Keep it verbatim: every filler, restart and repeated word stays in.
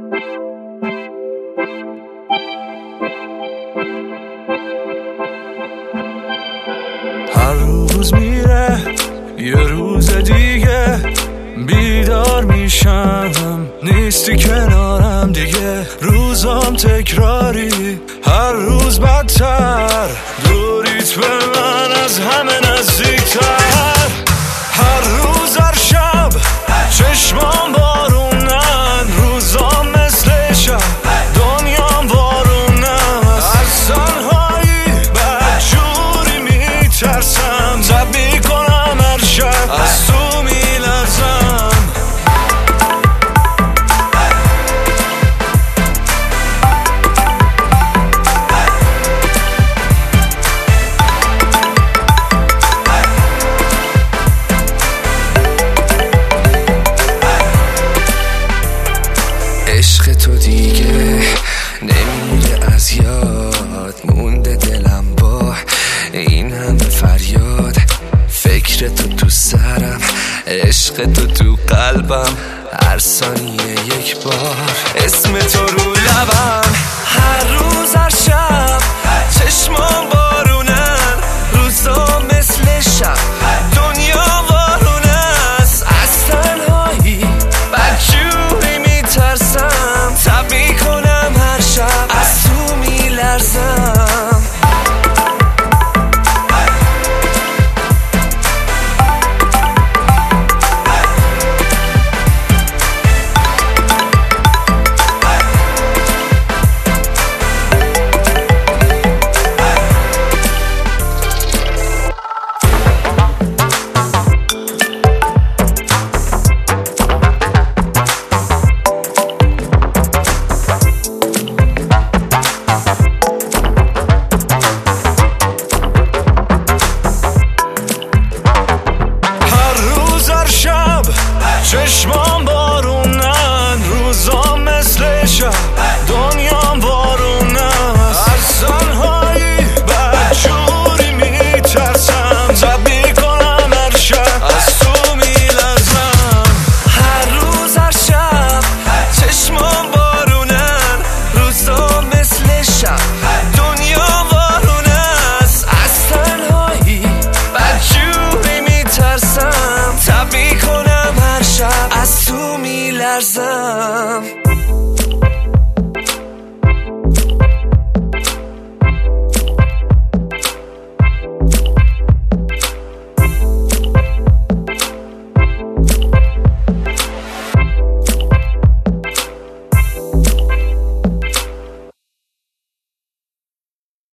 هر روز میره یه روز دیگه، بیدار میشم نیستی کنارم دیگه. روزام تکراری، هر روز بدتر، دوریت به من از همه نزدیکتر. هر روز هر شب چشمام بارونن، روزام مثل شب دنیام بارونن. از تنهایی بدجوری میترسم، تب میکنم هر شب از تو میلرزم. عشق تو دیگه نمیره از یاد، مونده دلم با این همه فریاد. فکر تو تو سرم، عشق تو تو قلبم، هر ثانیه یک بار اسم تو رو لبم. هر روز هر شب چشمام بارونن، روزا مثل شب دنیا وارونه است. از تنهایی بدجوری میترسم، تب میکنم هر شب از تو میلرزم. چشمام بارونن، روزام مثل شب دنیام بارونن. از تنهایی بدجوری میترسم، تب میکنم هر شب از تو میلرزم. هر روز هر شب چشمام بارونن، روزا مثل شب دنیا وارونه است. از تنهایی بدجوری میترسم، تب میکنم هر شب از تو میلرزم.